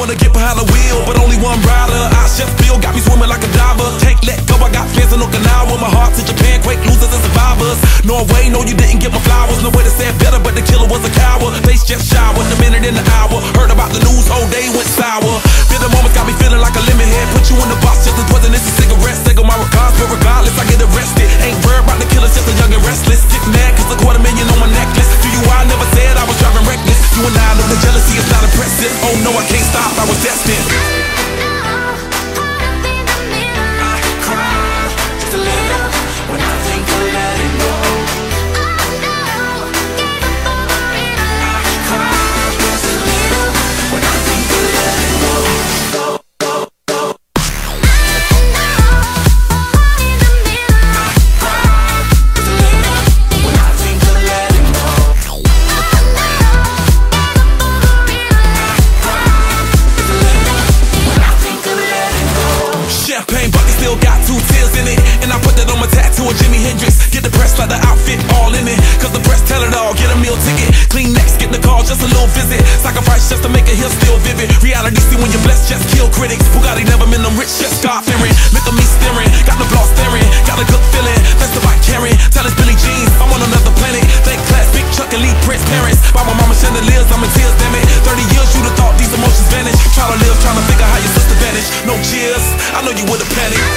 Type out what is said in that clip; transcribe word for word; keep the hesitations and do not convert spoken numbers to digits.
wanna get behind the wheel, but only one rider. I chef Bill got me swimming like a diver. Can't let go, I got plans in Okinawa. My heart's in Japan, quake losers and survivors. Norway, no you didn't get my flowers. No way to say it better, but the killer was a coward. Face just showered, a minute in the hour. Heard about the news, whole day went sour. Bitter moments got me feeling like a lemon head. Put you in the box just as wasn't this a cigarette. Take on my regards, but regardless I get arrested. Ain't worried about the killers, just a young and restless. Get mad cause a quarter million on my necklace. Do you I never said I was driving reckless. You and I know the jealousy is not impressive. Oh no, I can't stop, I was destined. Champagne bucket still got two tears in it, and I put that on my tattoo of Jimi Hendrix. Get the press like the outfit all in it, cause the press tell it all. Get a meal ticket, clean next, get the call, just a little visit. Sacrifice just to make it here still vivid. Reality see when you're blessed, just kill critics. Bugatti never been them rich, just God fearing. Look at me staring, got the block staring, got a good feeling. That's the bike carrying, tell us Billy Jeans, I'm on another planet. Thank class, big Chuck and Lee Prince parents. By my mama chandeliers, I'm in tears, damn it. Thirty years you'd have thought these emotions vanish. Try to live, trying to figure how your sister vanished. No cheers, I know you would've panicked.